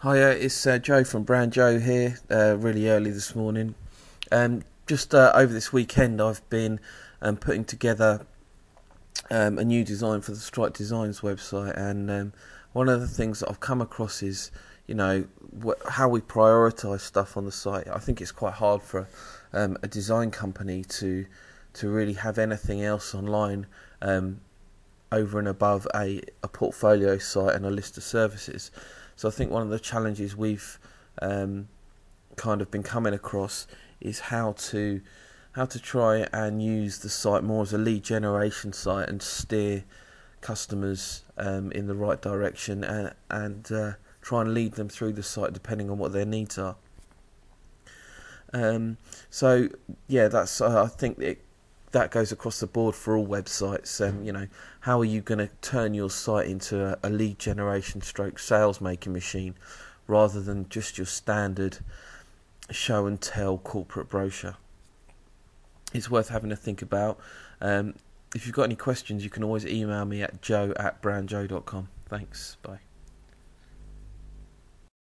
Hiya, it's Joe from Brand Joe here, really early this morning. Just over this weekend I've been putting together a new design for the Strike Designs website, and one of the things that I've come across is, how we prioritise stuff on the site. I think it's quite hard for a design company to really have anything else online over and above a portfolio site and a list of services. So I think one of the challenges we've kind of been coming across is how to try and use the site more as a lead generation site and steer customers in the right direction, and try and lead them through the site depending on what their needs are. So yeah, that's I think that goes across the board for all websites. How are you going to turn your site into a lead generation stroke sales making machine rather than just your standard show and tell corporate brochure? It's worth having a think about. If you've got any questions, you can always email me at joe@brandjoe.com. Thanks, bye.